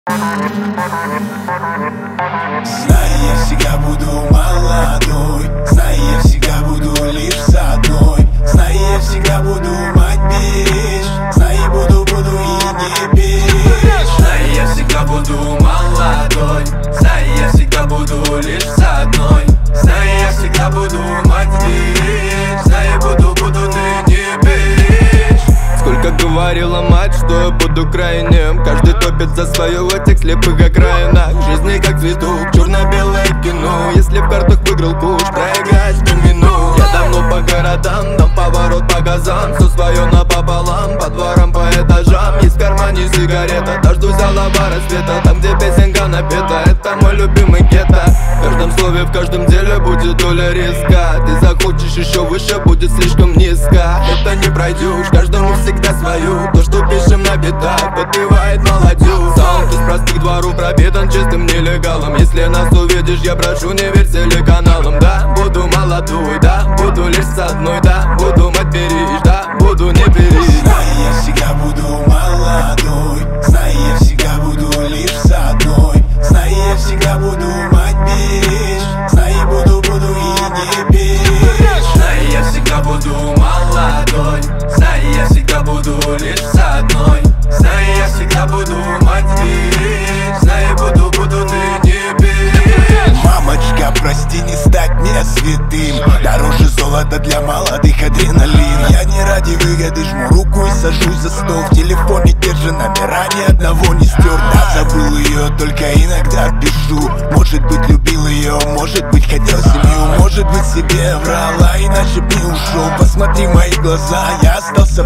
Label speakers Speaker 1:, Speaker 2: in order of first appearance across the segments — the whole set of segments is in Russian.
Speaker 1: Знай, я всегда буду молодой. Знай, я всегда буду лишь с одной. Знай, я всегда буду мать беречь. Знай, буду и не беречь.
Speaker 2: Знай, я всегда буду молодой. Знай, я всегда буду лишь с одной. Знай, я всегда буду мать беречь. Знай, буду ты не беречь.
Speaker 3: Сколько говорила мать, что я буду крайним. Каждый топит за свое в этих слепых окраинах жизни, как цветок, черно-белое кино. Если в картах выиграл куш, проиграть в домино. Я давно по городам, дам поворот по газам. Все свое напополам, по дворам, по этажам. Есть в кармане сигарета, дождусь золотого рассвета. Там, где песенка напета, это мой любимый гетто. В каждом слове, в каждом деле будет доля риска. Ты захочешь еще выше, будет слишком низко. Это не пройдешь, каждому всегда свою. То, что пишем на битах, подпевает молодежь. Саунд из простых дворов пропитан чистым нелегалом. Если нас увидишь, я прошу, не верь телеканалам. Да, буду молодой, да, буду лишь с одной. Да, буду мать беречь, да, буду не беречь.
Speaker 1: Знай, я всегда буду молодой. Знай, я всегда буду лишь с одной. Знай, я всегда буду мать беречь. Знай, буду и не беречь.
Speaker 2: Знай, я всегда буду молодой. Знай, я всегда буду лишь с одной. Знай, я всегда буду мать беречь. Знай, буду ты не беречь.
Speaker 1: Мамочка, прости, не стать мне святым. Дороже золота для молодых адреналин. Я не ради выгоды жму руку и сажусь за стол. В телефоне держи номера, ни одного не стер. Да, забыл ее, только иногда пишу. Может быть, любил ее, может быть, хотел семью. Может быть, себе врала, иначе б не ушел. Посмотри в мои глаза, я остался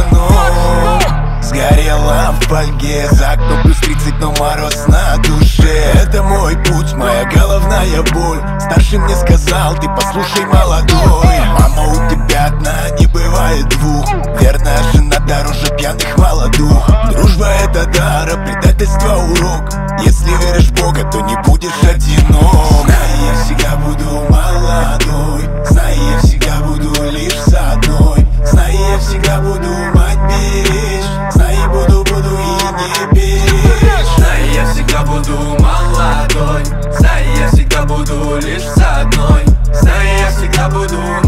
Speaker 1: пацаном. Сгорела в фольге, за окном плюс 30, но мороз на душе. Это мой путь, моя головная боль. Старший мне сказал, ты послушай, молодой. Мама, у тебя одна, не бывает двух. Верная жена дороже пьяных молодух. Дружба это дар, а предательство урок. Если веришь в Бога, то не будешь одинок. Знай, я всегда буду молодой. Знай, я всегда буду лишь с одной. Знай, я всегда буду мать беречь. Знай, буду и не беречь.
Speaker 2: Знай, я всегда буду молодой. Знай, я всегда буду лишь с одной. Знай, я всегда буду